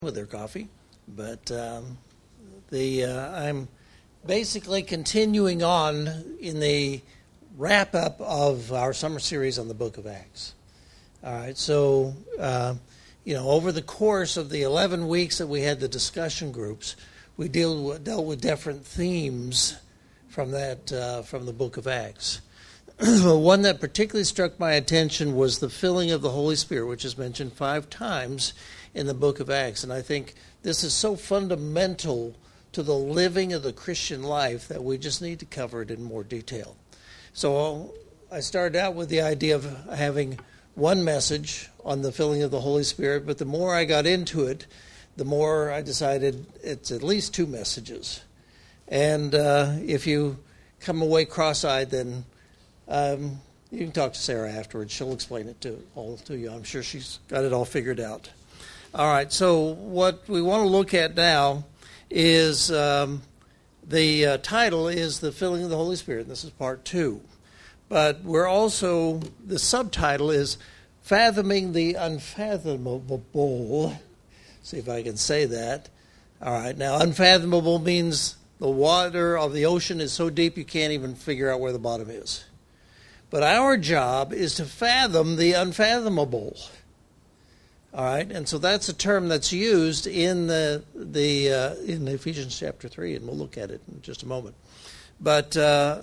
with their coffee, but I'm basically continuing on in the wrap-up of our summer series on the book of Acts. All right, so, over the course of the 11 weeks that we had the discussion groups, we dealt with different themes from the book of Acts. One that particularly struck my attention was the filling of the Holy Spirit, which is mentioned 5 times in the book of Acts. And I think this is so fundamental to the living of the Christian life that we just need to cover it in more detail. So I started out with the idea of having one message on the filling of the Holy Spirit, but the more I got into it, the more I decided it's at least 2 messages. And if you come away cross-eyed, then you can talk to Sarah afterwards. She'll explain it to you. I'm sure she's got it all figured out. All right, so what we want to look at now is the title is The Filling of the Holy Spirit. This is part 2. But the subtitle is Fathoming the Unfathomable. See if I can say that. All right, now unfathomable means the water of the ocean is so deep you can't even figure out where the bottom is. But our job is to fathom the unfathomable. All right, and so that's a term that's used in in Ephesians chapter 3, and we'll look at it in just a moment. But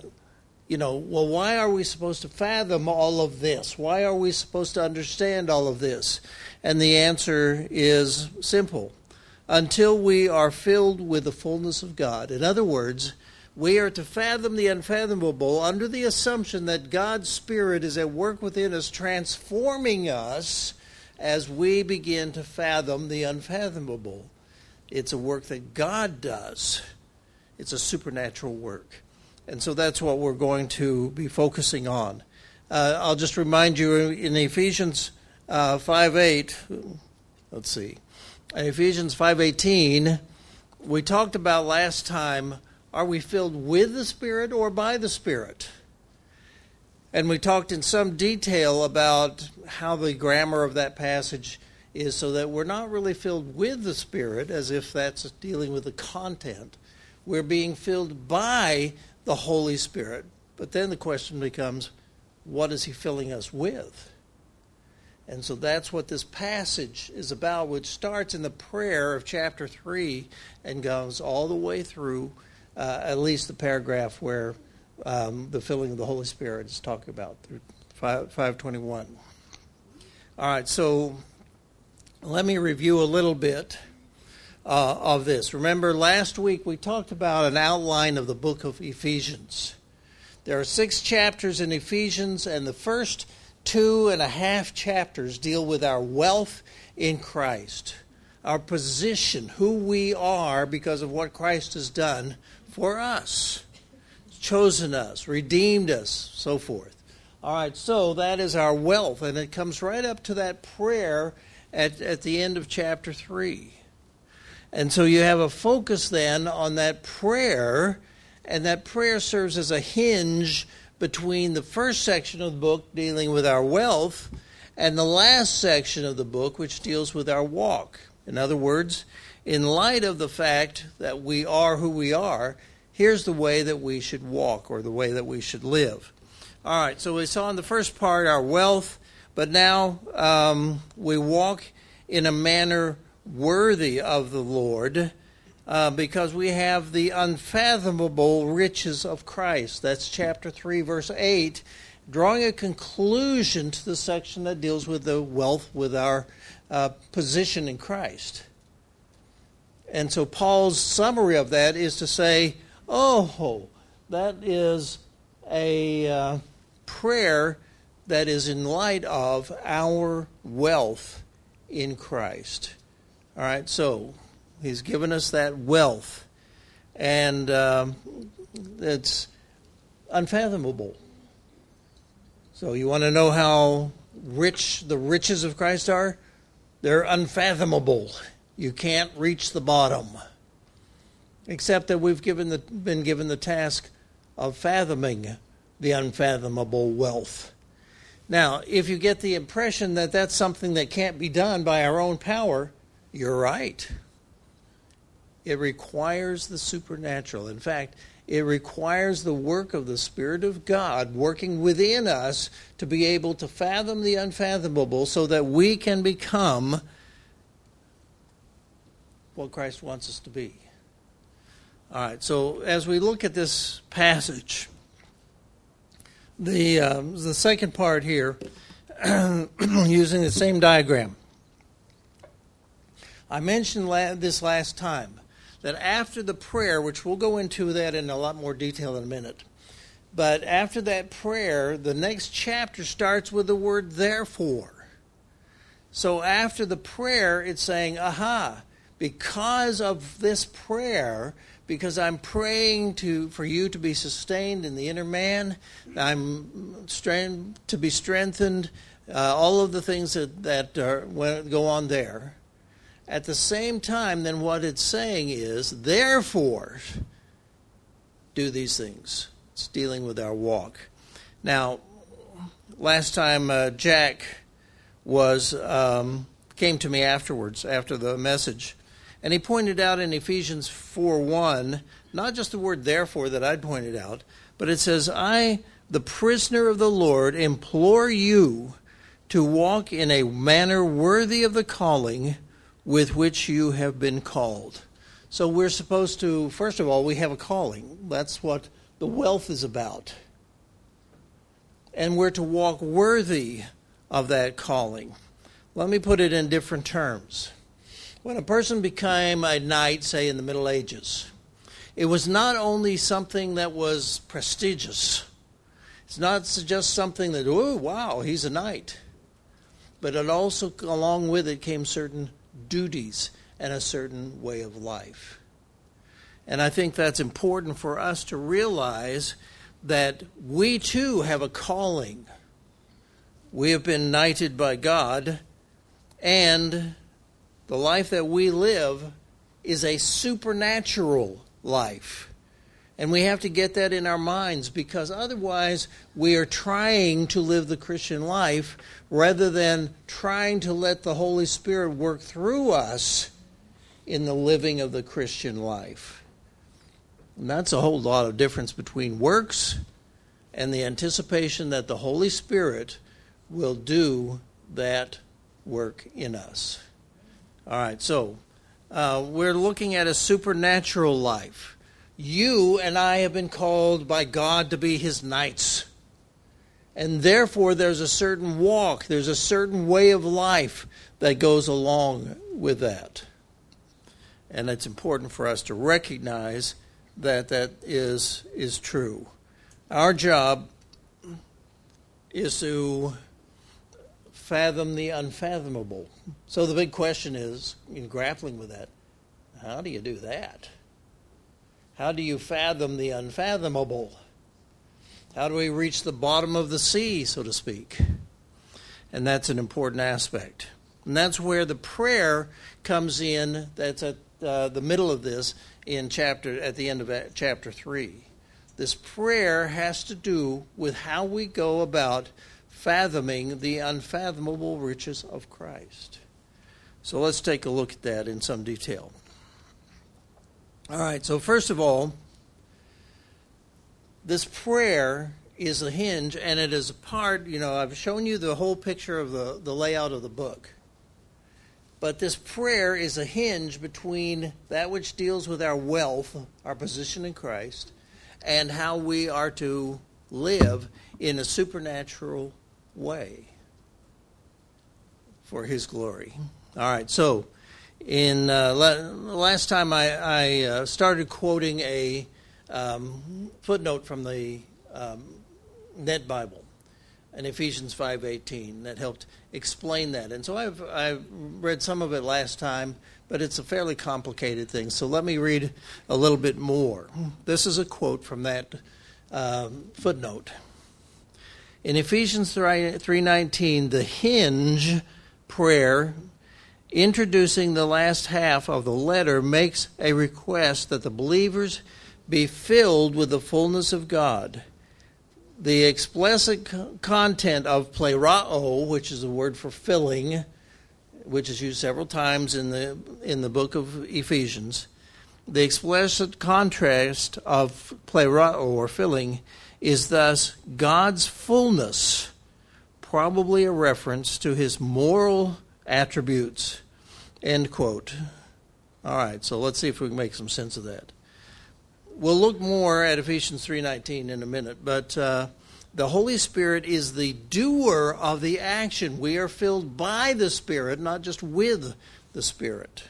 why are we supposed to fathom all of this? Why are we supposed to understand all of this? And the answer is simple: until we are filled with the fullness of God. In other words, we are to fathom the unfathomable under the assumption that God's Spirit is at work within us, transforming us as we begin to fathom the unfathomable. It's a work that God does. It's a supernatural work. And so that's what we're going to be focusing on. I'll just remind you in Ephesians 5:8, let's see. In Ephesians 5:18, we talked about last time, are we filled with the Spirit or by the Spirit? And we talked in some detail about how the grammar of that passage is, so that we're not really filled with the Spirit, as if that's dealing with the content. We're being filled by the Holy Spirit. But then the question becomes, what is He filling us with? And so that's what this passage is about, which starts in the prayer of chapter 3 and goes all the way through at least the paragraph where the filling of the Holy Spirit is talking about, through 5:21. All right, so let me review a little bit of this. Remember, last week we talked about an outline of the book of Ephesians. There are 6 chapters in Ephesians, and the first 2.5 chapters deal with our wealth in Christ, our position, who we are because of what Christ has done for us. Chosen us, redeemed us, so forth. All right, so that is our wealth, and it comes right up to that prayer at the end of chapter 3. And so you have a focus then on that prayer, and that prayer serves as a hinge between the first section of the book dealing with our wealth and the last section of the book which deals with our walk. In other words, in light of the fact that we are who we are, here's the way that we should walk, or the way that we should live. All right, so we saw in the first part our wealth, but now we walk in a manner worthy of the Lord because we have the unfathomable riches of Christ. That's chapter 3, verse 8, drawing a conclusion to the section that deals with the wealth with our position in Christ. And so Paul's summary of that is to say, that is a prayer that is in light of our wealth in Christ. All right, so He's given us that wealth, and it's unfathomable. So you want to know how rich the riches of Christ are? They're unfathomable. You can't reach the bottom. Except that we've been given the task of fathoming the unfathomable wealth. Now, if you get the impression that that's something that can't be done by our own power, You're right. It requires the supernatural. In fact, it requires the work of the Spirit of God working within us to be able to fathom the unfathomable so that we can become what Christ wants us to be. All right, so as we look at this passage, the second part here, using the same diagram. I mentioned this last time, that after the prayer, which we'll go into that in a lot more detail in a minute, but after that prayer, the next chapter starts with the word therefore. So after the prayer, it's saying, because of this prayer, because I'm praying for you to be sustained in the inner man, I'm to be strengthened, all of the things that go on there. At the same time, then what it's saying is, therefore, do these things. It's dealing with our walk. Now, last time Jack came to me afterwards, after the message, and he pointed out in Ephesians 4:1, not just the word therefore that I'd pointed out, but it says, I, the prisoner of the Lord, implore you to walk in a manner worthy of the calling with which you have been called. So we're supposed to, first of all, we have a calling. That's what the wealth is about. And we're to walk worthy of that calling. Let me put it in different terms. When a person became a knight, say in the Middle Ages, it was not only something that was prestigious. It's not just something that, oh, wow, he's a knight. But it also, along with it, came certain duties and a certain way of life. And I think that's important for us to realize that we too have a calling. We have been knighted by God, and the life that we live is a supernatural life. And we have to get that in our minds, because otherwise we are trying to live the Christian life rather than trying to let the Holy Spirit work through us in the living of the Christian life. And that's a whole lot of difference between works and the anticipation that the Holy Spirit will do that work in us. All right, so we're looking at a supernatural life. You and I have been called by God to be His knights. And therefore, there's a certain walk, there's a certain way of life that goes along with that. And it's important for us to recognize that that is true. Our job is to fathom the unfathomable. So the big question is, in grappling with that, how do you do that? How do you fathom the unfathomable? How do we reach the bottom of the sea, so to speak? And that's an important aspect. And that's where the prayer comes in. That's at the middle of this at the end of chapter 3. This prayer has to do with how we go about fathoming the unfathomable riches of Christ. So let's take a look at that in some detail. All right, so first of all, this prayer is a hinge, and it is a part, I've shown you the whole picture of the layout of the book. But this prayer is a hinge between that which deals with our wealth, our position in Christ, and how we are to live in a supernatural way for His glory. All right, so in last time I started quoting a footnote from the Net Bible in Ephesians 5:18 that helped explain that. And so I've read some of it last time, but it's a fairly complicated thing. So let me read a little bit more. This is a quote from that footnote. In Ephesians 3:19, the hinge prayer introducing the last half of the letter makes a request that the believers be filled with the fullness of God. The explicit content of plerao, which is a word for filling, which is used several times in the book of Ephesians. The explicit contrast of plerao, or filling, is thus God's fullness, probably a reference to his moral attributes. End quote. All right, so let's see if we can make some sense of that. We'll look more at Ephesians 3:19 in a minute, but the Holy Spirit is the doer of the action. We are filled by the Spirit, not just with the Spirit.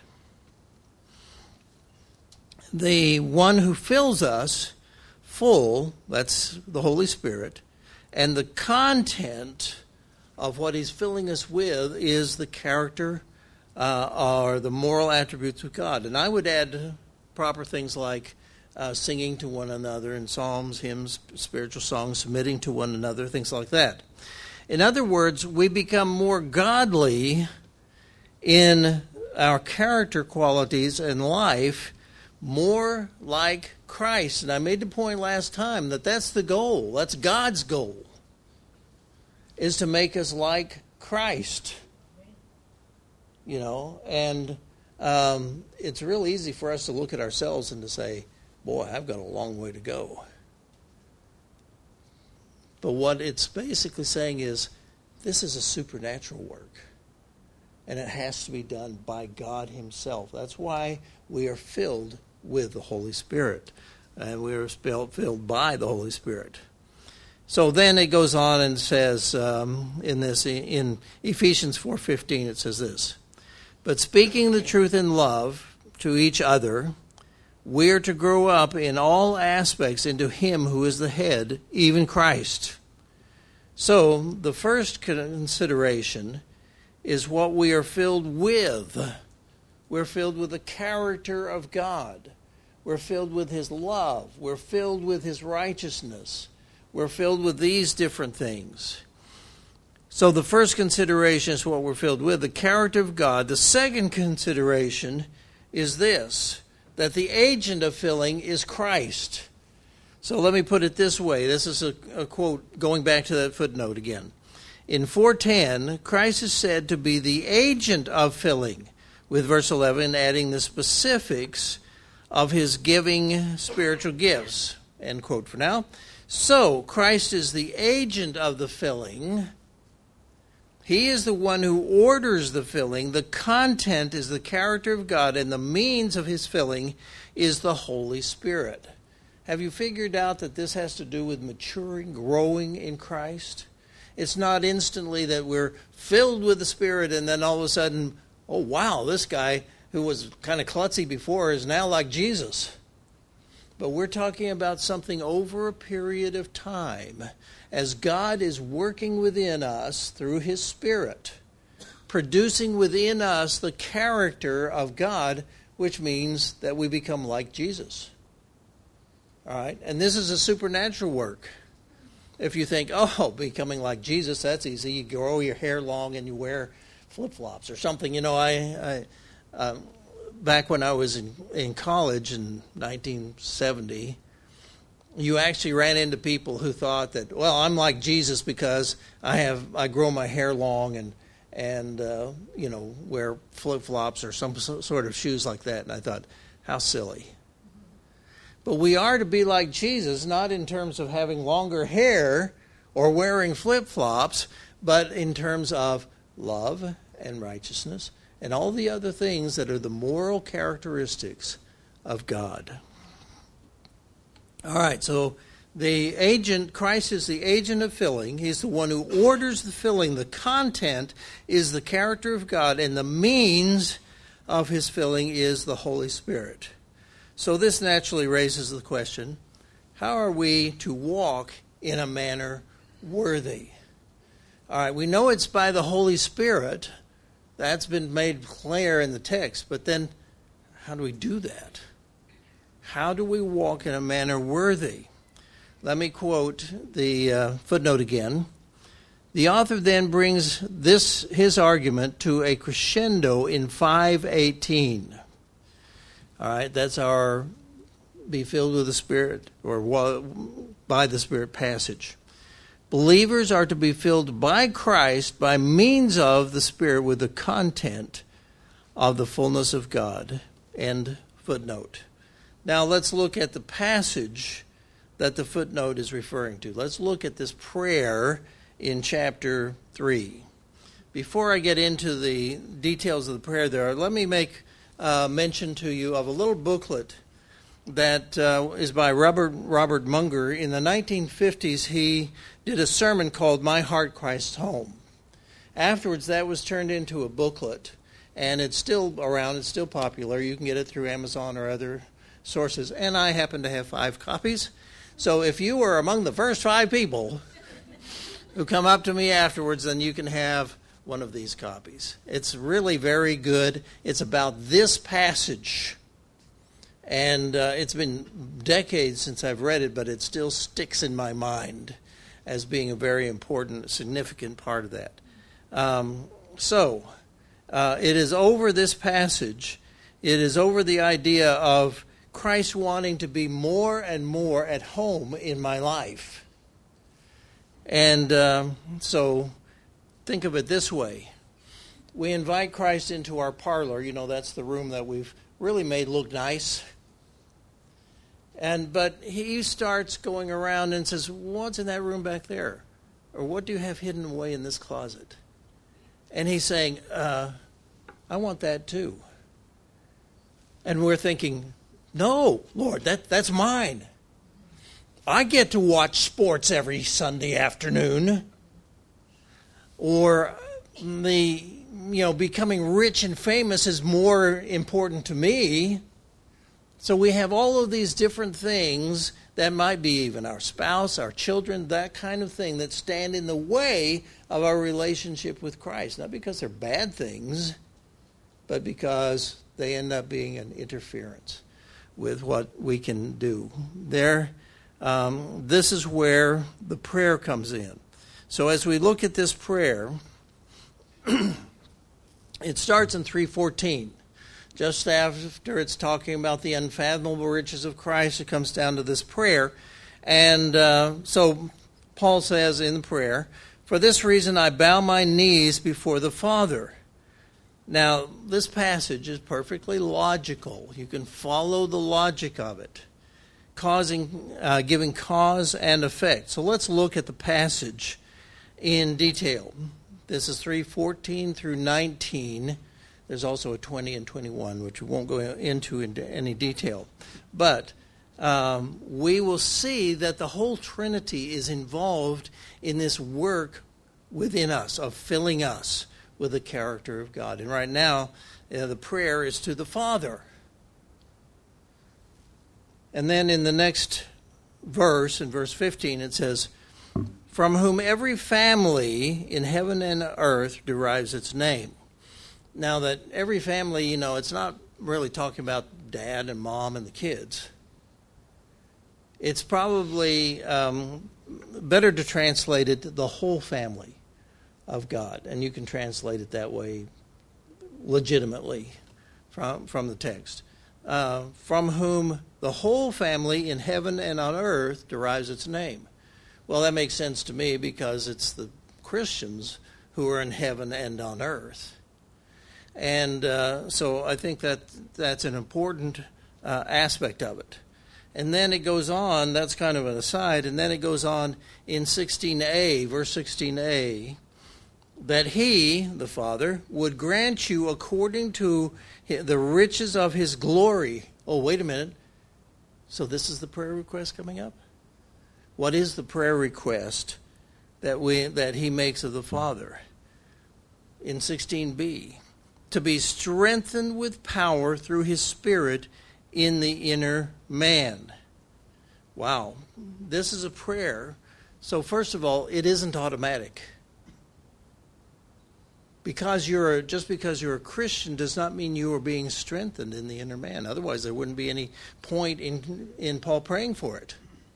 The one who fills us full, that's the Holy Spirit, and the content of what he's filling us with is the character or the moral attributes of God. And I would add proper things like singing to one another in psalms, hymns, spiritual songs, submitting to one another, things like that. In other words, we become more godly in our character qualities and life, more like Christ. And I made the point last time that that's the goal. That's God's goal, is to make us like Christ. You know, and it's real easy for us to look at ourselves and to say, boy, I've got a long way to go. But what it's basically saying is, this is a supernatural work. And it has to be done by God himself. That's why we are filled with the Holy Spirit. And we are filled by the Holy Spirit. So then it goes on and says, in Ephesians 4:15, it says this, but speaking the truth in love to each other, we are to grow up in all aspects into him who is the head, even Christ. So the first consideration is what we are filled with. We're filled with the character of God. We're filled with his love. We're filled with his righteousness. We're filled with these different things. So the first consideration is what we're filled with, the character of God. The second consideration is this, that the agent of filling is Christ. So let me put it this way. This is a quote going back to that footnote again. In 4:10, Christ is said to be the agent of filling, with verse 11 adding the specifics of his giving spiritual gifts. End quote for now. So Christ is the agent of the filling. He is the one who orders the filling. The content is the character of God, and the means of his filling is the Holy Spirit. Have you figured out that this has to do with maturing, growing in Christ? It's not instantly that we're filled with the Spirit and then all of a sudden, oh wow, this guy who was kind of klutzy before is now like Jesus. But we're talking about something over a period of time as God is working within us through his Spirit, producing within us the character of God, which means that we become like Jesus. All right? And this is a supernatural work. If you think, oh, becoming like Jesus, that's easy. You grow your hair long and you wear flip-flops or something. You know, I back when I was in college in 1970, you actually ran into people who thought that, well, I'm like Jesus because I grow my hair long and you know, wear flip-flops or some sort of shoes like that. And I thought, how silly. But we are to be like Jesus, not in terms of having longer hair or wearing flip-flops, but in terms of love and righteousness and all the other things that are the moral characteristics of God. All right, so the agent, Christ is the agent of filling. He's the one who orders the filling. The content is the character of God, and the means of his filling is the Holy Spirit. So this naturally raises the question, how are we to walk in a manner worthy? All right, we know it's by the Holy Spirit. That's been made clear in the text. But then, how do we do that? How do we walk in a manner worthy? Let me quote the footnote again. The author then brings his argument to a crescendo in 5:18. All right, that's our be filled with the Spirit or by the Spirit passage. Believers are to be filled by Christ by means of the Spirit with the content of the fullness of God. End footnote. Now let's look at the passage that the footnote is referring to. Let's look at this prayer in chapter 3. Before I get into the details of the prayer there, let me make mention to you of a little booklet that is by Robert Munger. In the 1950s, he did a sermon called My Heart, Christ's Home. Afterwards, that was turned into a booklet, and it's still around. It's still popular. You can get it through Amazon or other sources, and I happen to have 5 copies. So if you were among the first 5 people who come up to me afterwards, then you can have one of these copies. It's really very good. It's about this passage. And it's been decades since I've read it, but it still sticks in my mind as being a very important, significant part of that. It is over this passage. It is over the idea of Christ wanting to be more and more at home in my life. And so think of it this way. We invite Christ into our parlor. You know, that's the room that we've really made look nice. But he starts going around and says, what's in that room back there? Or what do you have hidden away in this closet? And he's saying, I want that too. And we're thinking, no, Lord, that's mine. I get to watch sports every Sunday afternoon. Or becoming rich and famous is more important to me. So we have all of these different things that might be even our spouse, our children, that kind of thing that stand in the way of our relationship with Christ. Not because they're bad things, but because they end up being an interference with what we can do. This is where the prayer comes in. So as we look at this prayer, it starts in 3:14. Just after it's talking about the unfathomable riches of Christ, it comes down to this prayer. And so Paul says in the prayer, for this reason I bow my knees before the Father. Now, this passage is perfectly logical. You can follow the logic of it, giving cause and effect. So let's look at the passage in detail. This is 3:14 through 19. There's also a 20 and 21, which we won't go into any detail. But we will see that the whole Trinity is involved in this work within us of filling us with the character of God. And right now, the prayer is to the Father. And then in the next verse, in verse 15, it says, from whom every family in heaven and earth derives its name. Now that every family, it's not really talking about dad and mom and the kids. It's probably better to translate it the whole family of God. And you can translate it that way legitimately from the text. From whom the whole family in heaven and on earth derives its name. Well, that makes sense to me because it's the Christians who are in heaven and on earth. And so I think that's an important aspect of it. And then it goes on, that's kind of an aside, and then it goes on in 16a, verse 16a, that he, the Father, would grant you according to the riches of his glory. Oh, wait a minute. So this is the prayer request coming up? What is the prayer request that he makes of the Father? In 16b, to be strengthened with power through his Spirit in the inner man. Wow, this is a prayer. So first of all, it isn't automatic. Just because you're a Christian does not mean you are being strengthened in the inner man. Otherwise, there wouldn't be any point in Paul praying for it.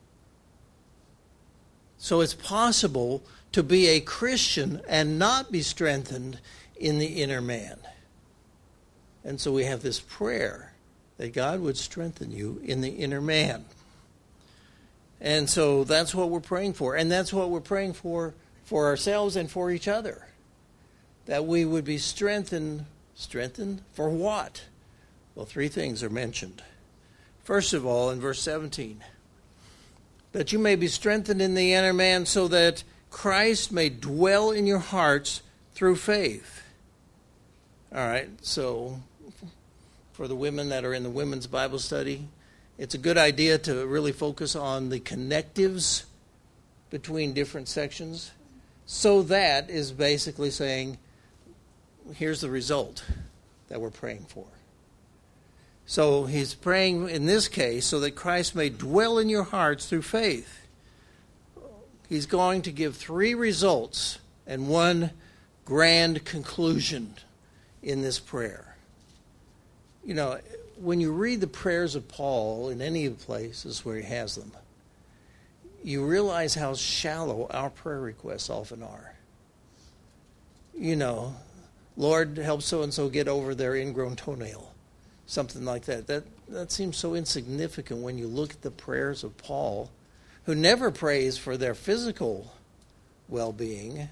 So it's possible to be a Christian and not be strengthened in the inner man. And so we have this prayer that God would strengthen you in the inner man. And so that's what we're praying for. And that's what we're praying for ourselves and for each other. That we would be strengthened. Strengthened for what? Well, three things are mentioned. First of all, in verse 17, that you may be strengthened in the inner man so that Christ may dwell in your hearts through faith. All right, so for the women that are in the women's Bible study, it's a good idea to really focus on the connectives between different sections. So that is basically saying, here's the result that we're praying for. So he's praying in this case so that Christ may dwell in your hearts through faith. He's going to give three results and one grand conclusion in this prayer. You know, when you read the prayers of Paul in any of the places where he has them, you realize how shallow our prayer requests often are. You know, Lord, help so-and-so get over their ingrown toenail. Something like that. That seems so insignificant when you look at the prayers of Paul, who never prays for their physical well-being,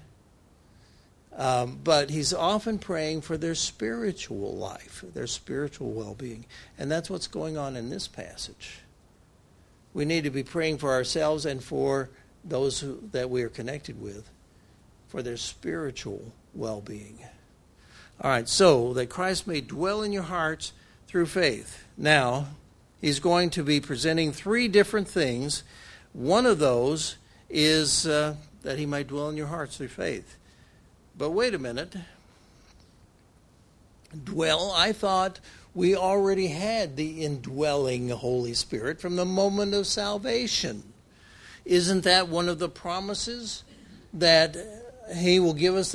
but he's often praying for their spiritual life, their spiritual well-being. And that's what's going on in this passage. We need to be praying for ourselves and for those that we are connected with, for their spiritual well-being. All right, so that Christ may dwell in your hearts through faith. Now, he's going to be presenting three different things. One of those is that he might dwell in your hearts through faith. But wait a minute. Dwell, I thought we already had the indwelling Holy Spirit from the moment of salvation. Isn't that one of the promises that he will give us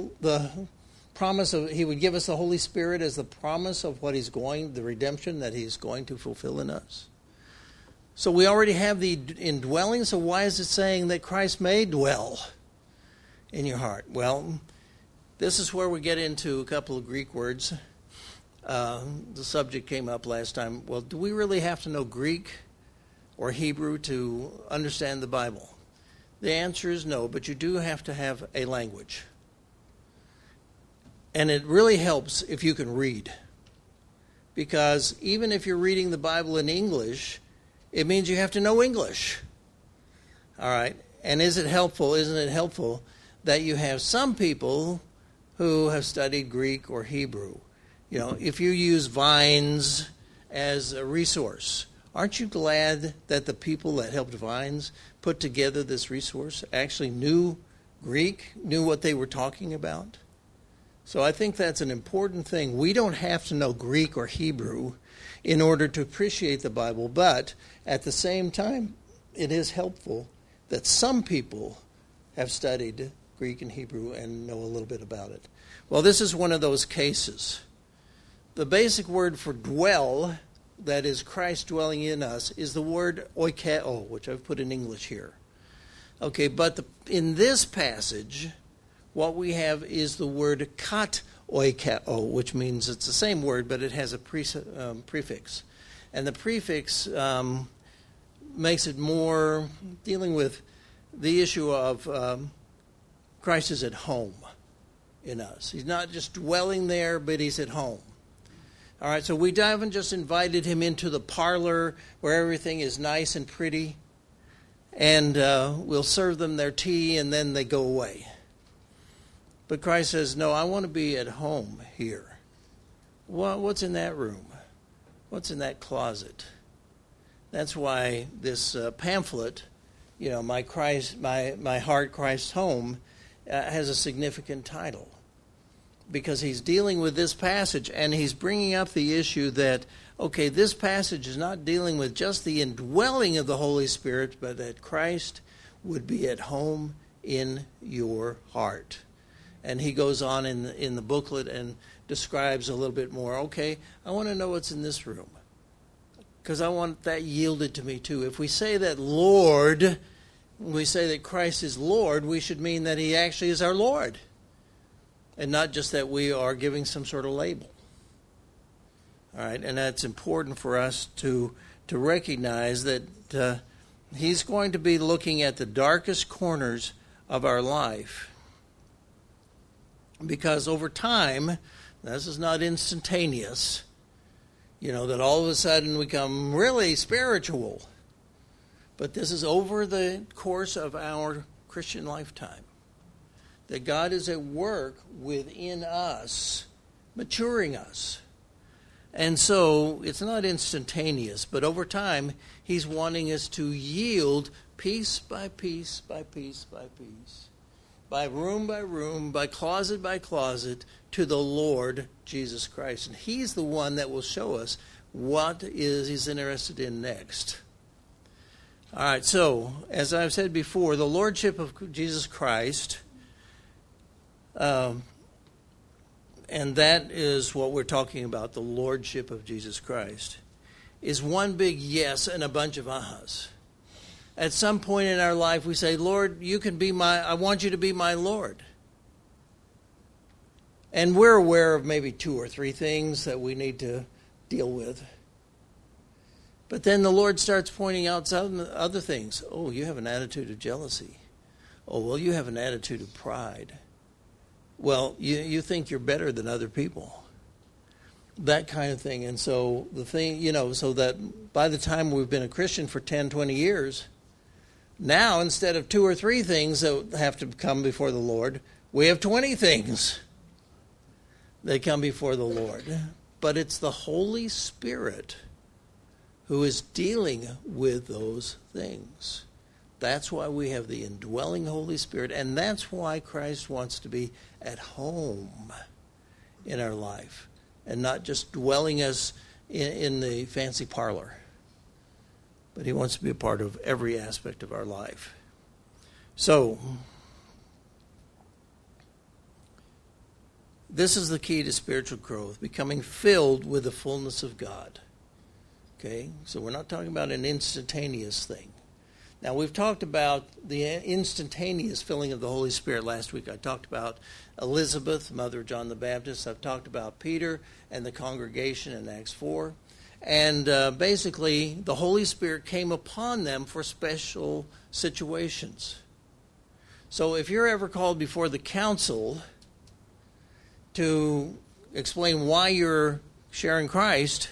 he would give us the Holy Spirit as the promise of what the redemption that he's going to fulfill in us? So we already have the indwelling, so why is it saying that Christ may dwell in your heart? Well, this is where we get into a couple of Greek words. The subject came up last time. Well, do we really have to know Greek or Hebrew to understand the Bible? The answer is no, but you do have to have a language. And it really helps if you can read. Because even if you're reading the Bible in English, it means you have to know English. All right? And isn't it helpful that you have some people who have studied Greek or Hebrew? You know, if you use Vines as a resource, aren't you glad that the people that helped Vines put together this resource actually knew Greek, knew what they were talking about? So I think that's an important thing. We don't have to know Greek or Hebrew in order to appreciate the Bible, but at the same time, it is helpful that some people have studied Greek and Hebrew and know a little bit about it. Well, this is one of those cases. The basic word for dwell, that is Christ dwelling in us, is the word oikeo, which I've put in English here. Okay, but in this passage, what we have is the word kat oikeo, which means it's the same word, but it has a prefix. And the prefix makes it more dealing with the issue of Christ is at home in us. He's not just dwelling there, but he's at home. All right, so we haven't just invited him into the parlor where everything is nice and pretty, and we'll serve them their tea and then they go away. But Christ says, no, I want to be at home here. Well, what's in that room? What's in that closet? That's why this pamphlet, you know, my heart, Christ's home, has a significant title. Because he's dealing with this passage, and he's bringing up the issue that, okay, this passage is not dealing with just the indwelling of the Holy Spirit, but that Christ would be at home in your heart. And he goes on in the booklet and describes a little bit more. Okay, I want to know what's in this room, because I want that yielded to me too. If we say that Lord, when we say that Christ is Lord, we should mean that he actually is our Lord, and not just that we are giving some sort of label. All right, and that's important for us to recognize that He's going to be looking at the darkest corners of our life. Because over time, this is not instantaneous, that all of a sudden we become really spiritual. But this is over the course of our Christian lifetime. That God is at work within us, maturing us. And so it's not instantaneous, but over time, He's wanting us to yield piece by piece by piece by piece, by room, by closet, to the Lord Jesus Christ. And He's the one that will show us what He's interested in next. All right, so, as I've said before, the Lordship of Jesus Christ, and that is what we're talking about, the Lordship of Jesus Christ, is one big yes and a bunch of ahas. At some point in our life, we say, Lord, I want you to be my Lord. And we're aware of maybe 2 or 3 things that we need to deal with. But then the Lord starts pointing out some other things. Oh, you have an attitude of jealousy. Oh, well, you have an attitude of pride. Well, you think you're better than other people. That kind of thing. And so the thing, so that by the time we've been a Christian for 10, 20 years, now instead of 2 or 3 things that have to come before the Lord, we have 20 things that come before the Lord. But it's the Holy Spirit who is dealing with those things. That's why we have the indwelling Holy Spirit, and that's why Christ wants to be at home in our life and not just dwelling us in the fancy parlor. But He wants to be a part of every aspect of our life. So, this is the key to spiritual growth, becoming filled with the fullness of God. Okay, so we're not talking about an instantaneous thing. Now, we've talked about the instantaneous filling of the Holy Spirit last week. I talked about Elizabeth, mother of John the Baptist. I've talked about Peter and the congregation in Acts 4. And basically, the Holy Spirit came upon them for special situations. So if you're ever called before the council to explain why you're sharing Christ,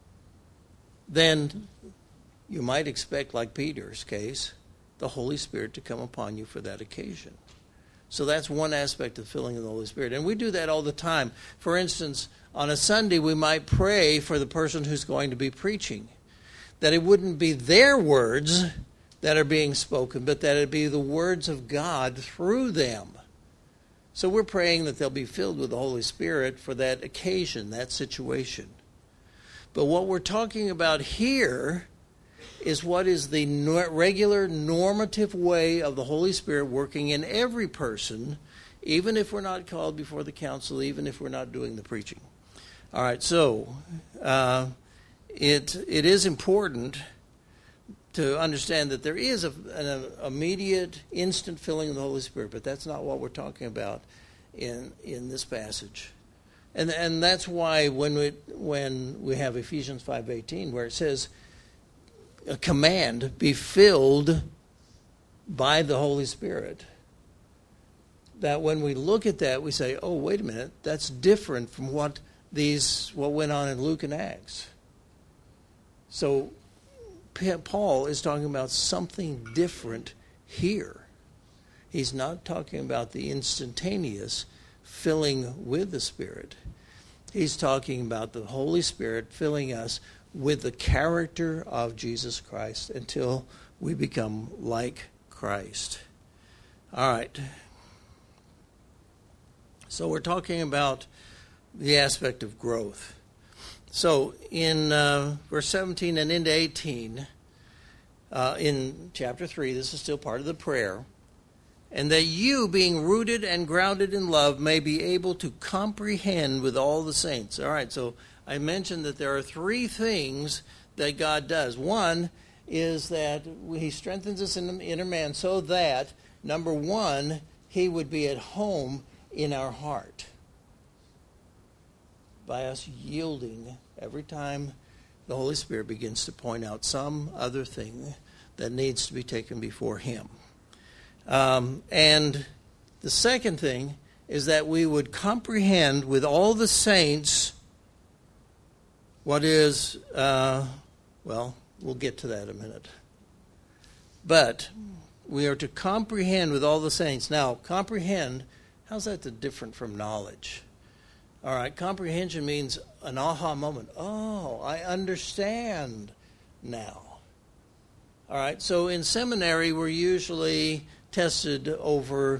then you might expect, like Peter's case, the Holy Spirit to come upon you for that occasion. So that's one aspect of filling of the Holy Spirit. And we do that all the time. For instance, on a Sunday, we might pray for the person who's going to be preaching, that it wouldn't be their words that are being spoken, but that it be the words of God through them. So we're praying that they'll be filled with the Holy Spirit for that occasion, that situation. But what we're talking about here is what is the regular normative way of the Holy Spirit working in every person, even if we're not called before the council, even if we're not doing the preaching. All right, so it is important to understand that there is an immediate, instant filling of the Holy Spirit, but that's not what we're talking about in this passage. And that's why when we have Ephesians 5:18, where it says, a command, be filled by the Holy Spirit, that when we look at that, we say, oh, wait a minute, that's different from what went on in Luke and Acts. So Paul is talking about something different here. He's not talking about the instantaneous filling with the Spirit. He's talking about the Holy Spirit filling us with the character of Jesus Christ until we become like Christ. All right. So we're talking about the aspect of growth. So in verse 17 and into 18, in chapter 3, this is still part of the prayer, and that you, being rooted and grounded in love, may be able to comprehend with all the saints. All right, so I mentioned that there are 3 things that God does. One is that He strengthens us in the inner man so that, number 1, He would be at home in our heart. By us yielding every time the Holy Spirit begins to point out some other thing that needs to be taken before him. And the second thing is that we would comprehend with all the saints what is, we'll get to that in a minute. But we are to comprehend with all the saints. Now, comprehend, how's that different from knowledge? All right, comprehension means an aha moment. Oh, I understand now. All right, so in seminary, we're usually tested over,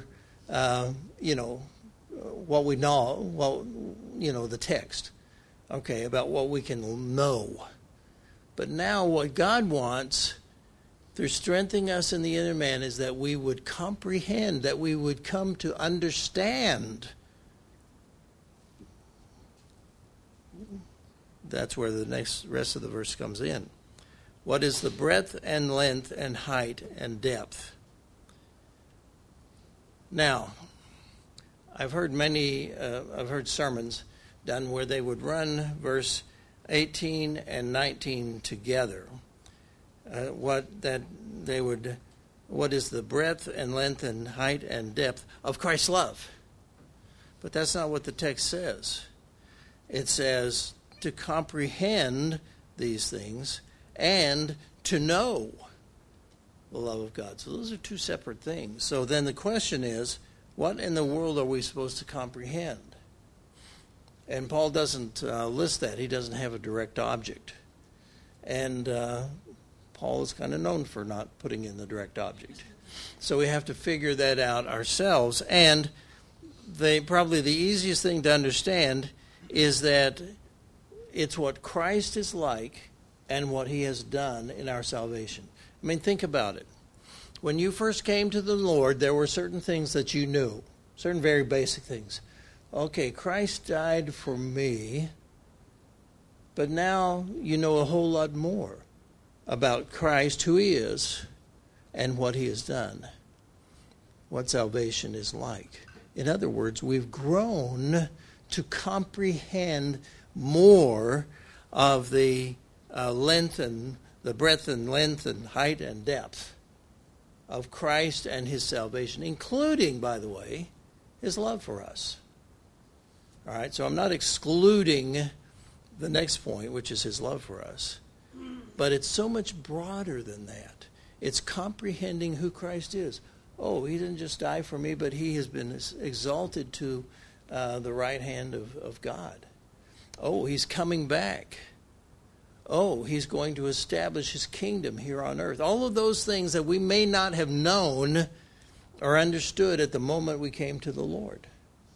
what we know, the text, okay, about what we can know. But now what God wants, through strengthening us in the inner man, is that we would comprehend, that we would come to understand. That's where the rest of the verse comes in. What is the breadth and length and height and depth? Now, I've heard sermons done where they would run verse 18 and 19 together. What is the breadth and length and height and depth of Christ's love? But that's not what the text says. It says to comprehend these things and to know the love of God. So those are two separate things. So then the question is, what in the world are we supposed to comprehend? And Paul doesn't list that. He doesn't have a direct object. And Paul is kind of known for not putting in the direct object. So we have to figure that out ourselves. And probably the easiest thing to understand is that it's what Christ is like and what he has done in our salvation. I mean, think about it. When you first came to the Lord, there were certain things that you knew, certain very basic things. Okay, Christ died for me, but now you know a whole lot more about Christ, who he is, and what he has done, what salvation is like. In other words, we've grown to comprehend more of the length and the breadth and length and height and depth of Christ and his salvation, including, by the way, his love for us. All right, so I'm not excluding the next point, which is his love for us. But it's so much broader than that. It's comprehending who Christ is. Oh, he didn't just die for me, but he has been exalted to the right hand of God. Oh, he's coming back. Oh, he's going to establish his kingdom here on earth. All of those things that we may not have known or understood at the moment we came to the Lord.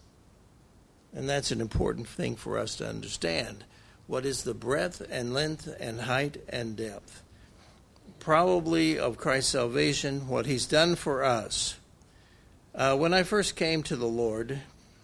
And that's an important thing for us to understand. What is the breadth and length and height and depth? Probably of Christ's salvation, what he's done for us. When I first came to the Lord,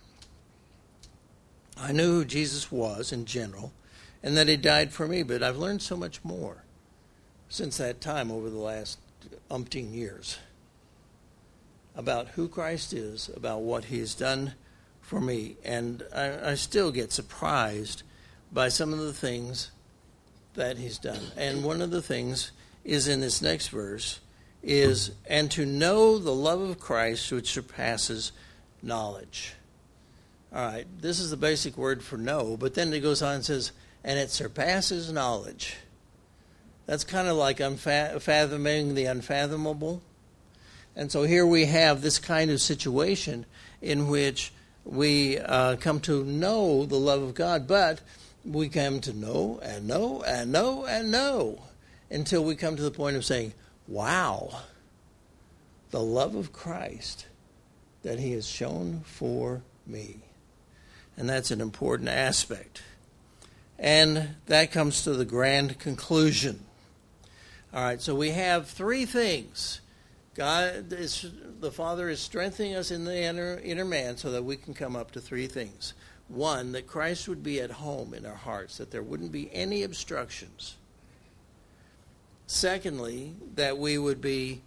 I knew who Jesus was in general, and that he died for me, but I've learned so much more since that time over the last umpteen years about who Christ is, about what he has done for me. And I still get surprised by some of the things that he's done. And one of the things is in this next verse is, and to know the love of Christ which surpasses knowledge. All right, this is the basic word for know, but then it goes on and says, and it surpasses knowledge. That's kind of like fathoming the unfathomable. And so here we have this kind of situation in which we come to know the love of God, but we come to know and know and know and know until we come to the point of saying, wow, the love of Christ that he has shown for me. And that's an important aspect. And that comes to the grand conclusion. All right, so we have three things. The Father is strengthening us in the inner man so that we can come up to three things. One, that Christ would be at home in our hearts, that there wouldn't be any obstructions. Secondly, that we would be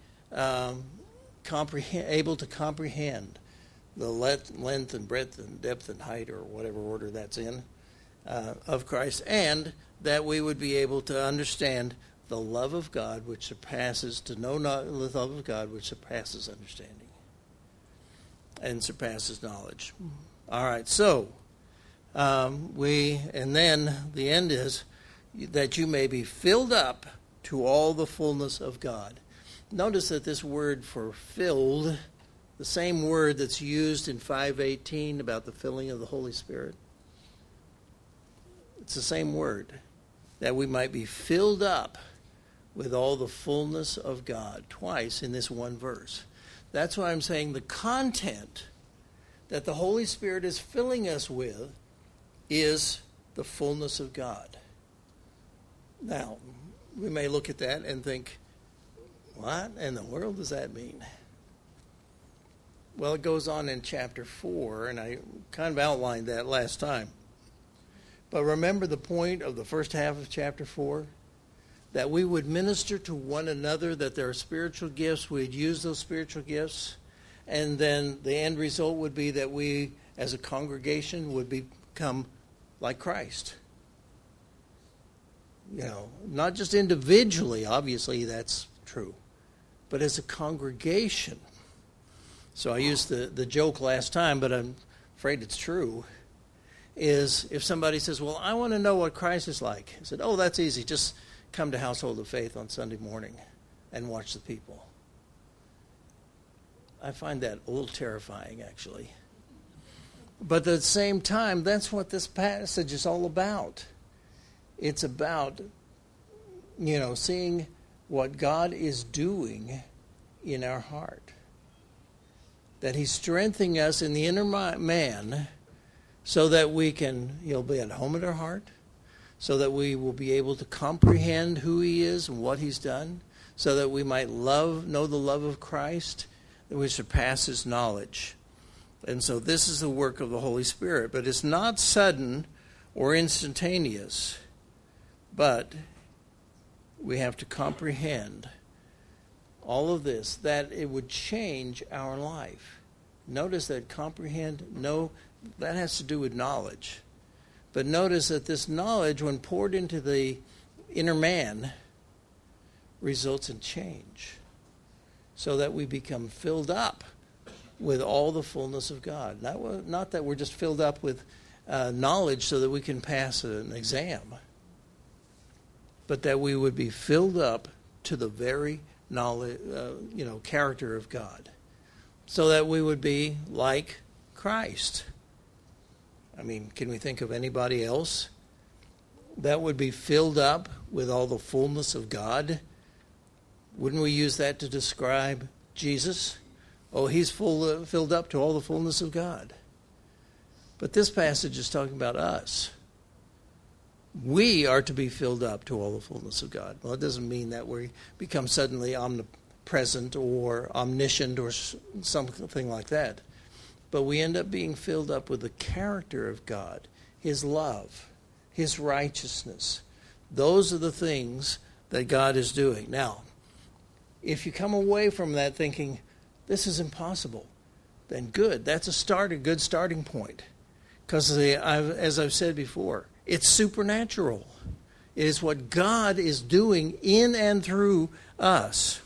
able to comprehend the length and breadth and depth and height, or whatever order that's in, of Christ, and that we would be able to understand the love of God which surpasses, to know not the love of God which surpasses understanding and surpasses knowledge. All right, so and then the end is that you may be filled up to all the fullness of God. Notice that this word for filled, the same word that's used in 5:18 about the filling of the Holy Spirit, it's the same word, that we might be filled up with all the fullness of God, twice in this one verse. That's why I'm saying the content that the Holy Spirit is filling us with is the fullness of God. Now, we may look at that and think, what in the world does that mean? Well, it goes on in chapter 4, and I kind of outlined that last time. But remember the point of the first half of chapter 4? That we would minister to one another, that there are spiritual gifts, we'd use those spiritual gifts, and then the end result would be that we, as a congregation, would become like Christ. You know, not just individually, obviously that's true, but as a congregation. So I used the joke last time, but I'm afraid it's true, is if somebody says, well, I want to know what Christ is like. I said, oh, that's easy. Just come to Household of Faith on Sunday morning and watch the people. I find that a little terrifying, actually. But at the same time, that's what this passage is all about. It's about, seeing what God is doing in our heart. That he's strengthening us in the inner man so that he'll be at home in our heart, so that we will be able to comprehend who he is and what he's done, so that we might know the love of Christ, which surpasses knowledge. And so this is the work of the Holy Spirit. But it's not sudden or instantaneous, but we have to comprehend all of this, that it would change our life. Notice that that has to do with knowledge. But notice that this knowledge, when poured into the inner man, results in change, so that we become filled up with all the fullness of God. Not that we're just filled up with knowledge so that we can pass an exam, but that we would be filled up to the very knowledge, character of God, so that we would be like Christ. I mean, can we think of anybody else that would be filled up with all the fullness of God? Wouldn't we use that to describe Jesus? Oh, he's filled up to all the fullness of God. But this passage is talking about us. We are to be filled up to all the fullness of God. Well, it doesn't mean that we become suddenly omnipresent or omniscient or something like that. But we end up being filled up with the character of God, his love, his righteousness. Those are the things that God is doing. Now, if you come away from that thinking, this is impossible, then good. That's a good starting point. Because as I've said before, it's supernatural. It is what God is doing in and through us.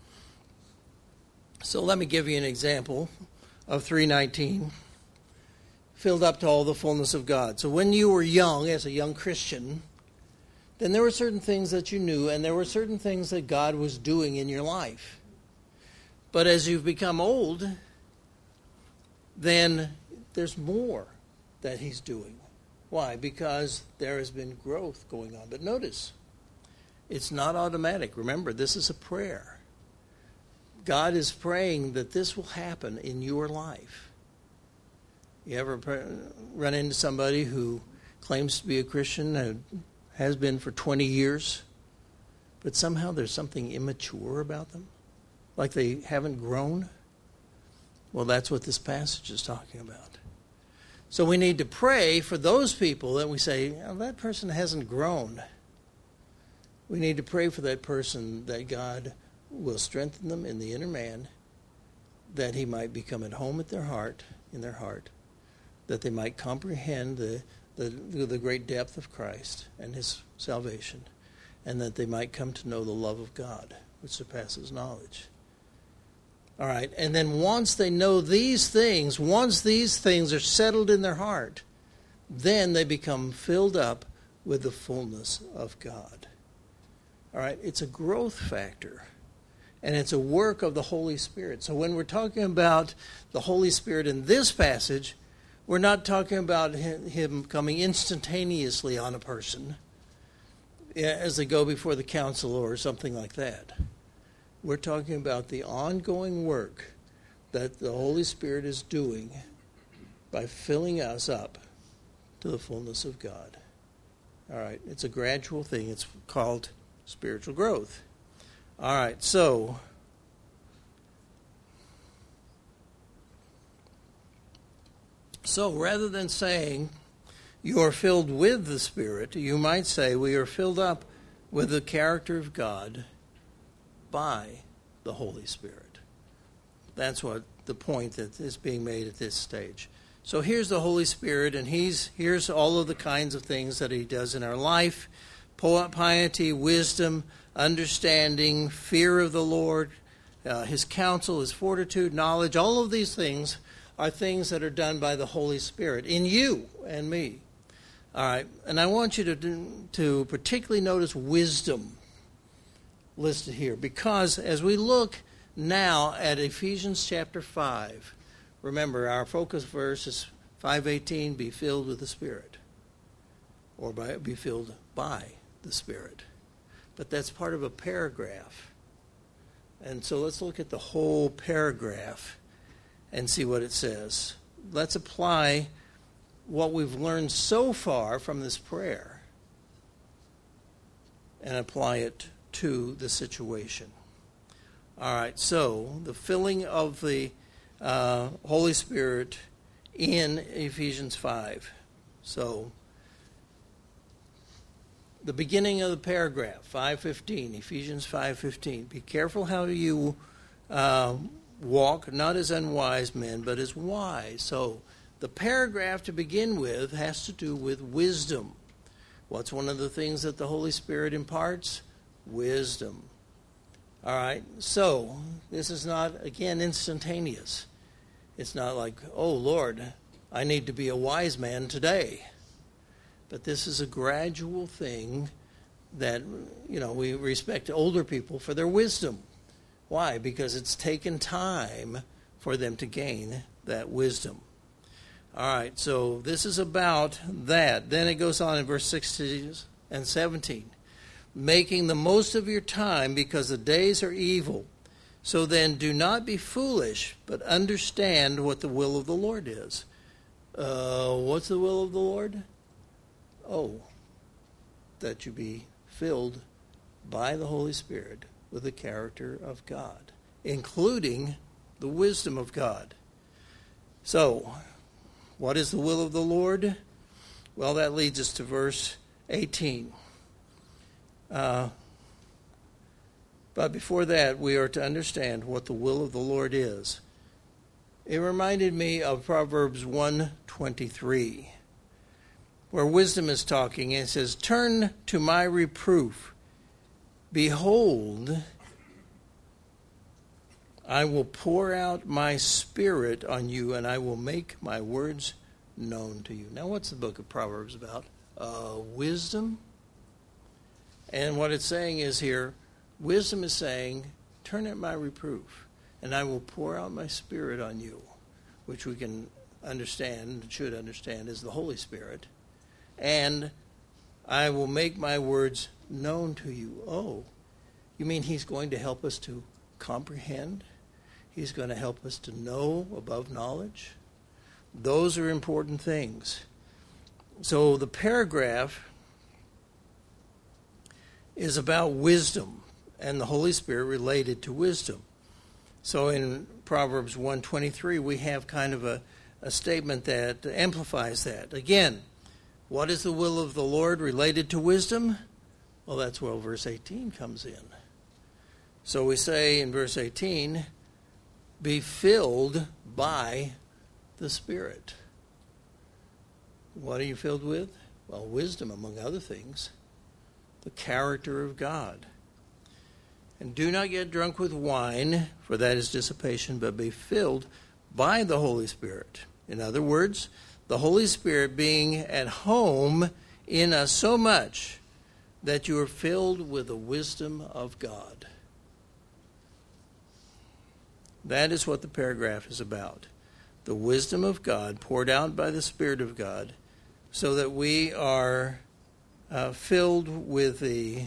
So let me give you an example of 3:19, filled up to all the fullness of God. So when you were young, as a young Christian, then there were certain things that you knew, and there were certain things that God was doing in your life. But as you've become old, then there's more that he's doing. Why? Because there has been growth going on. But notice, it's not automatic. Remember, this is a prayer. God is praying that this will happen in your life. You ever run into somebody who claims to be a Christian and has been for 20 years, but somehow there's something immature about them? Like they haven't grown? Well, that's what this passage is talking about. So we need to pray for those people that we say, oh, that person hasn't grown. We need to pray for that person that God will strengthen them in the inner man, that he might become at home in their heart, that they might comprehend the great depth of Christ and his salvation, and that they might come to know the love of God, which surpasses knowledge. All right, and then once they know these things, once these things are settled in their heart, then they become filled up with the fullness of God. All right, it's a growth factor, and it's a work of the Holy Spirit. So when we're talking about the Holy Spirit in this passage, we're not talking about him coming instantaneously on a person as they go before the council or something like that. We're talking about the ongoing work that the Holy Spirit is doing by filling us up to the fullness of God. All right, it's a gradual thing. It's called spiritual growth. All right, so rather than saying you are filled with the Spirit, you might say we are filled up with the character of God by the Holy Spirit. That's what the point that is being made at this stage. So here's the Holy Spirit, and here's all of the kinds of things that he does in our life: piety, wisdom, understanding, fear of the Lord, his counsel, his fortitude, knowledge. All of these things are things that are done by the Holy Spirit in you and me. All right, and I want you to particularly notice wisdom listed here, because as we look now at Ephesians chapter 5, remember our focus verse is 5:18, be filled with the Spirit, or be filled by the Spirit. But that's part of a paragraph. And so let's look at the whole paragraph and see what it says. Let's apply what we've learned so far from this prayer and apply it to the situation. All right, so the filling of the Holy Spirit in Ephesians 5. So the beginning of the paragraph, 5:15, Ephesians 5:15. Be careful how you walk, not as unwise men, but as wise. So the paragraph to begin with has to do with wisdom. What's one of the things that the Holy Spirit imparts? Wisdom. All right, so this is not, again, instantaneous. It's not like, oh, Lord, I need to be a wise man today. But this is a gradual thing that, we respect older people for their wisdom. Why? Because it's taken time for them to gain that wisdom. All right, so this is about that. Then it goes on in verse 16 and 17. Making the most of your time because the days are evil. So then do not be foolish, but understand what the will of the Lord is. What's the will of the Lord? Oh, that you be filled by the Holy Spirit with the character of God, including the wisdom of God. So, what is the will of the Lord? Well, that leads us to verse 18. But before that, we are to understand what the will of the Lord is. It reminded me of Proverbs 1:23, where wisdom is talking, and it says, turn to my reproof. Behold, I will pour out my spirit on you, and I will make my words known to you. Now, what's the book of Proverbs about? Wisdom. And what it's saying is here, wisdom is saying, turn at my reproof, and I will pour out my spirit on you, which we can understand, should understand, is the Holy Spirit. And I will make my words known to you. Oh, you mean he's going to help us to comprehend? He's going to help us to know above knowledge? Those are important things. So the paragraph is about wisdom and the Holy Spirit related to wisdom. So in Proverbs 1:23, we have kind of a statement that amplifies that. Again, what is the will of the Lord related to wisdom? Well, that's where verse 18 comes in. So we say in verse 18, be filled by the Spirit. What are you filled with? Well, wisdom, among other things. the character of God. And do not get drunk with wine, for that is dissipation, but be filled by the Holy Spirit. In other words, the Holy Spirit being at home in us so much that you are filled with the wisdom of God. That is what the paragraph is about. The wisdom of God poured out by the Spirit of God, so that we are filled with the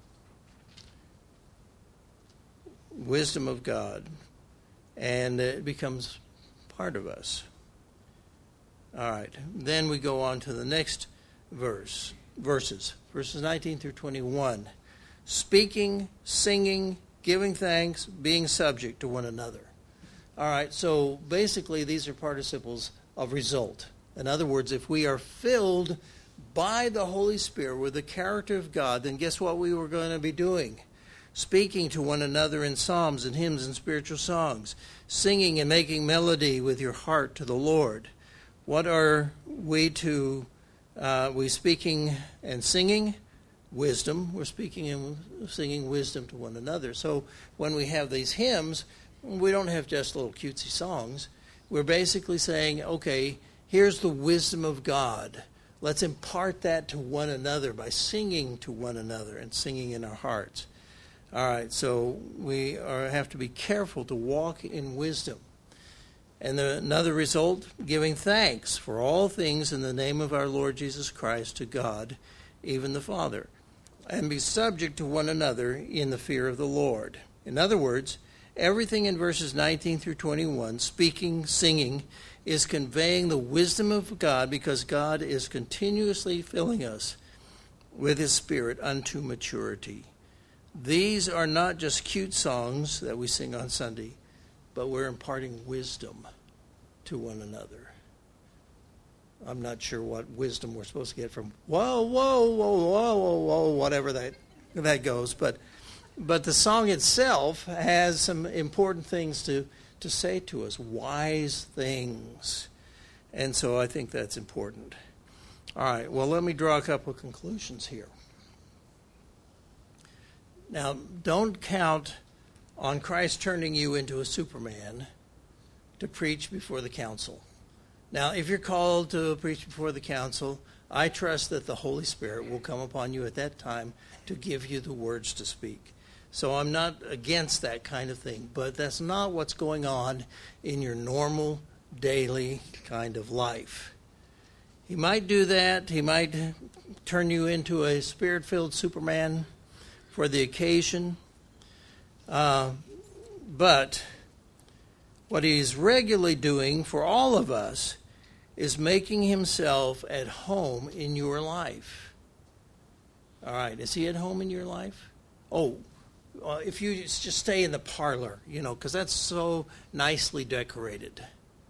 wisdom of God, and it becomes part of us. All right, then we go on to the next verses 19 through 21. Speaking, singing, giving thanks, being subject to one another. All right, so basically these are participles of result. In other words, if we are filled by the Holy Spirit with the character of God, then guess what we were going to be doing? Speaking to one another in psalms and hymns and spiritual songs, singing and making melody with your heart to the Lord. What are we to, we speaking and singing? Wisdom. We're speaking and singing wisdom to one another. So when we have these hymns, we don't have just little cutesy songs. We're basically saying, okay, here's the wisdom of God. Let's impart that to one another by singing to one another and singing in our hearts. All right, so we have to be careful to walk in wisdom. And another result, giving thanks for all things in the name of our Lord Jesus Christ to God, even the Father, and be subject to one another in the fear of the Lord. In other words, everything in verses 19 through 21, speaking, singing, is conveying the wisdom of God, because God is continuously filling us with His Spirit unto maturity. These are not just cute songs that we sing on Sunday, but we're imparting wisdom to one another. I'm not sure what wisdom we're supposed to get from whoa, whoa, whoa, whoa, whoa, whoa, whatever that goes. But the song itself has some important things to say to us, wise things. And so I think that's important. All right, well, let me draw a couple of conclusions here. Now, don't count on Christ turning you into a Superman to preach before the council. Now, if you're called to preach before the council, I trust that the Holy Spirit will come upon you at that time to give you the words to speak. So I'm not against that kind of thing, but that's not what's going on in your normal, daily kind of life. He might do that. He might turn you into a Spirit-filled Superman for the occasion. But what He's regularly doing for all of us is making Himself at home in your life. All right, is He at home in your life? Oh, if you just stay in the parlor, because that's so nicely decorated.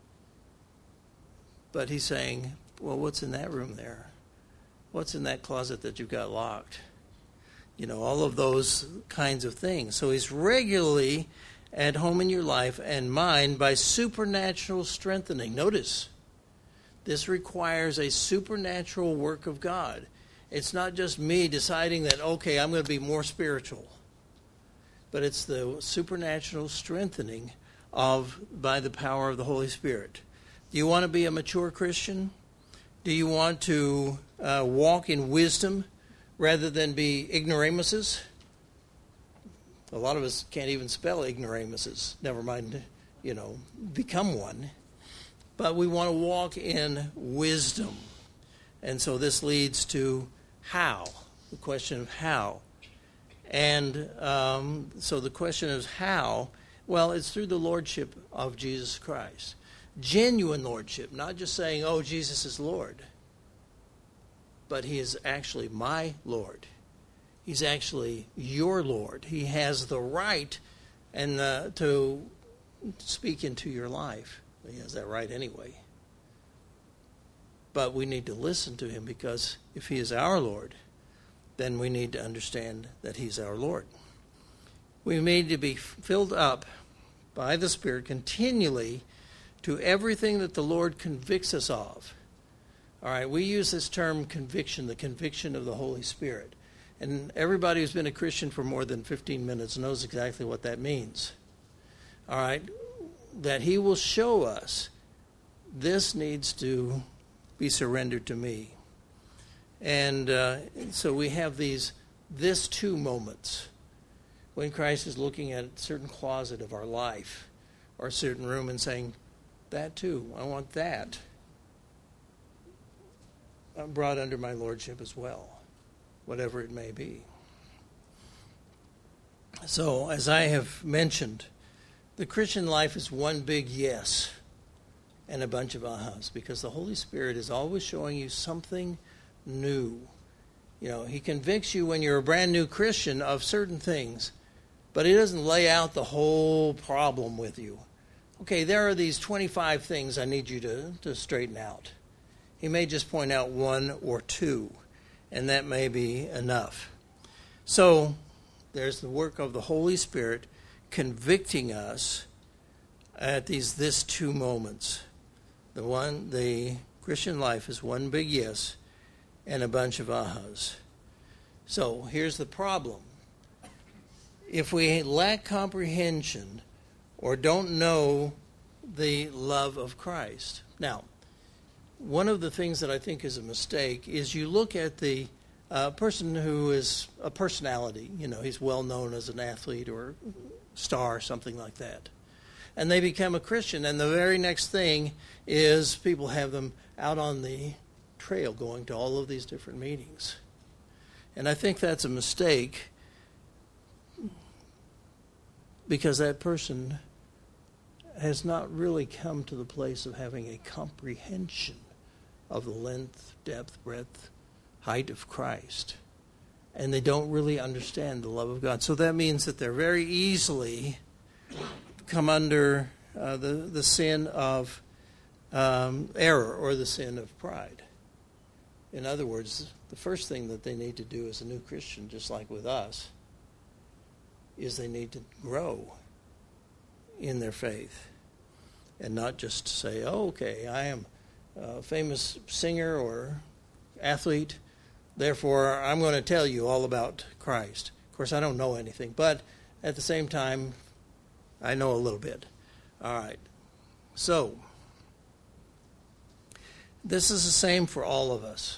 But He's saying, well, what's in that room there? What's in that closet that you've got locked? All of those kinds of things. So He's regularly at home in your life and mine by supernatural strengthening. Notice, this requires a supernatural work of God. It's not just me deciding that, okay, I'm going to be more spiritual. But it's the supernatural strengthening by the power of the Holy Spirit. Do you want to be a mature Christian? Do you want to walk in wisdom rather than be ignoramuses? A lot of us can't even spell ignoramuses, never mind, become one. But we want to walk in wisdom. And so this leads to how, the question of how. And so the question is how? Well, it's through the lordship of Jesus Christ. Genuine lordship, not just saying, oh, Jesus is Lord. But He is actually my Lord. He's actually your Lord. He has the right to speak into your life. He has that right anyway. But we need to listen to Him, because if He is our Lord, then we need to understand that He's our Lord. We need to be filled up by the Spirit continually to everything that the Lord convicts us of. All right, we use this term conviction, the conviction of the Holy Spirit. And everybody who's been a Christian for more than 15 minutes knows exactly what that means. All right? That he will show us this needs to be surrendered to me. And so we have this too moments when Christ is looking at a certain closet of our life or a certain room and saying, that too, I want that brought under my lordship as well, whatever it may be. So, as I have mentioned, the Christian life is one big yes and a bunch of ahas, because the Holy Spirit is always showing you something new. You know, he convicts you when you're a brand new Christian of certain things, but he doesn't lay out the whole problem with you. Okay, there are these 25 things I need you to straighten out. He may just point out one or two, and that may be enough. So there's the work of the Holy Spirit convicting us at this two moments. The Christian life is one big yes and a bunch of ahas. So here's the problem. If we lack comprehension or don't know the love of Christ. Now, one of the things that I think is a mistake is you look at the person who is a personality. You know, he's well known as an athlete or star, something like that. And they become a Christian, and the very next thing is people have them out on the trail going to all of these different meetings. And I think that's a mistake, because that person has not really come to the place of having a comprehension of the length, depth, breadth, height of Christ. And they don't really understand the love of God. So that means that they're very easily come under the sin of error or the sin of pride. In other words, the first thing that they need to do as a new Christian, just like with us, is they need to grow in their faith and not just say, oh, okay, I am a famous singer or athlete, therefore I'm going to tell you all about Christ. Of course, I don't know anything, but at the same time, I know a little bit. All right. So, this is the same for all of us.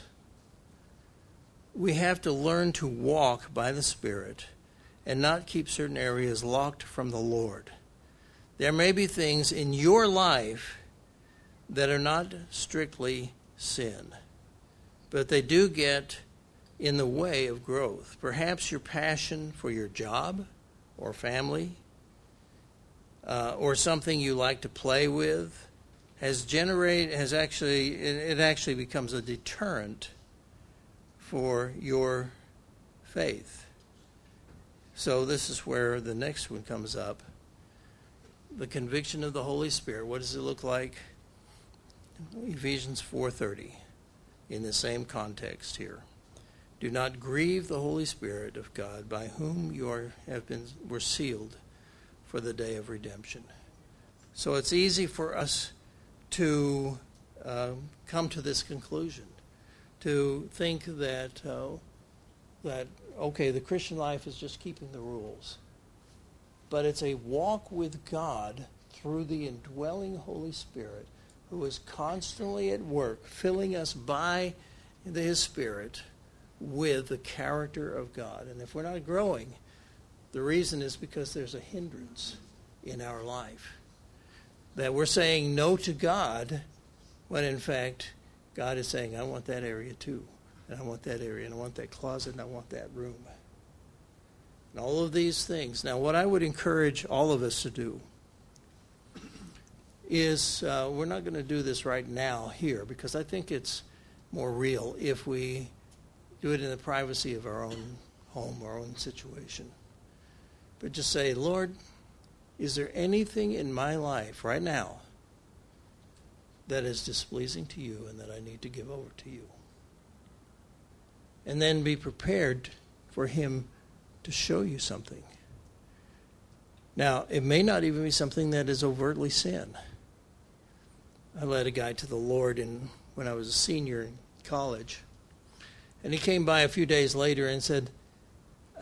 We have to learn to walk by the Spirit and not keep certain areas locked from the Lord. There may be things in your life that are not strictly sin, but they do get in the way of growth. Perhaps your passion for your job or family or something you like to play with it actually becomes a deterrent for your faith. So this is where the next one comes up. The conviction of the Holy Spirit. What does it look like? Ephesians 4:30, in the same context here. Do not grieve the Holy Spirit of God, by whom you were sealed for the day of redemption. So it's easy for us to come to this conclusion, to think that okay, the Christian life is just keeping the rules. But it's a walk with God through the indwelling Holy Spirit, who is constantly at work, filling us by His Spirit with the character of God. And if we're not growing, the reason is because there's a hindrance in our life. That we're saying no to God, when in fact God is saying, I want that area too. And I want that area, and I want that closet, and I want that room. And all of these things. Now, what I would encourage all of us to do is, we're not going to do this right now here, because I think it's more real if we do it in the privacy of our own home, our own situation. But just say, Lord, is there anything in my life right now that is displeasing to you and that I need to give over to you? And then be prepared for Him to show you something. Now, it may not even be something that is overtly sin. I led a guy to the Lord when I was a senior in college. And he came by a few days later and said,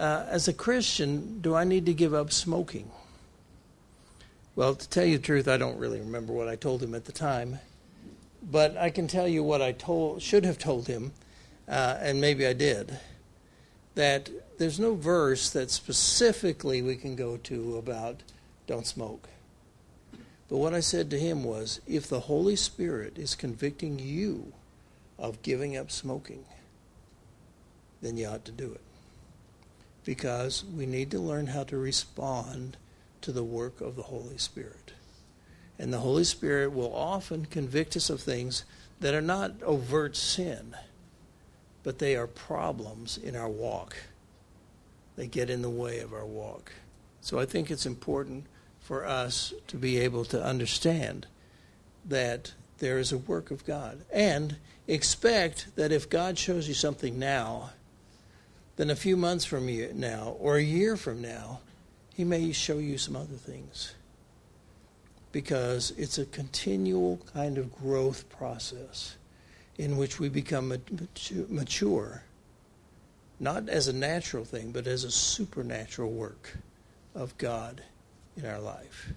as a Christian, do I need to give up smoking? Well, to tell you the truth, I don't really remember what I told him at the time. But I can tell you what I should have told him, and maybe I did, that there's no verse that specifically we can go to about don't smoke. But what I said to him was, if the Holy Spirit is convicting you of giving up smoking, then you ought to do it. Because we need to learn how to respond to the work of the Holy Spirit. And the Holy Spirit will often convict us of things that are not overt sin, but they are problems in our walk. They get in the way of our walk. So I think it's important for us to be able to understand that there is a work of God. And expect that if God shows you something now, then a few months from now or a year from now, he may show you some other things. Because it's a continual kind of growth process in which we become mature, not as a natural thing, but as a supernatural work of God in our life.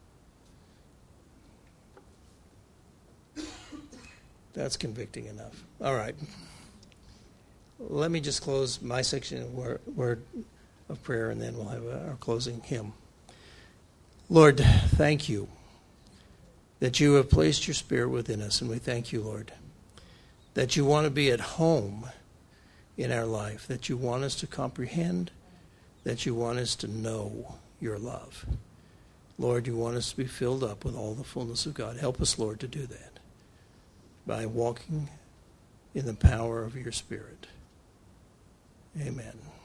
That's convicting enough. All right. Let me just close my section word of prayer, and then we'll have our closing hymn. Lord, thank you that you have placed your Spirit within us, and we thank you, Lord, that you want to be at home in our life, that you want us to comprehend, that you want us to know your love. Lord, you want us to be filled up with all the fullness of God. Help us, Lord, to do that by walking in the power of your Spirit. Amen.